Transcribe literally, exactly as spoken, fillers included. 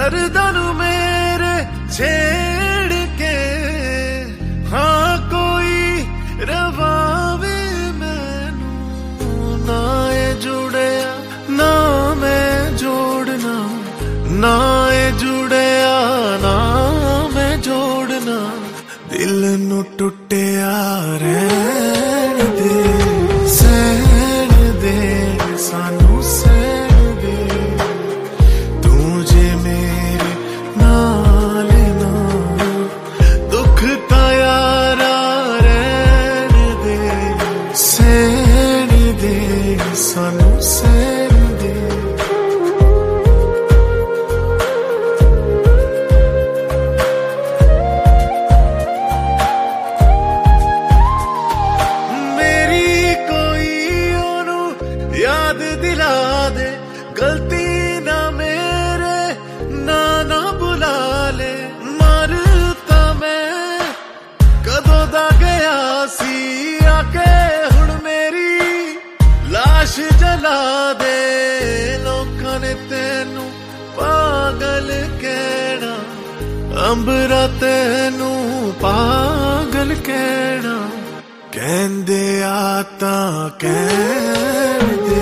दर्दां मेरे छेड़ के हाँ कोई रवावे मैनू ना ए जुड़िया ना मैं जोड़ना ना ए जुड़िया ना मैं जोड़ना दिल नू टुटिया रहन दे सहन दे सानू सहन दे तू जे मेरे नाल ना दुख ता यारा रहन दे सहन दे सानू सहन दे याद दिला दे गलती ना मेरे ना ना बुला ले मरता मैं कदों दा गया सी आके हुण मेरी लाश जला दे लोकां ने तैनू पागल कहना अंबरा तैनू पागल कहना कहंदे आता कहन दे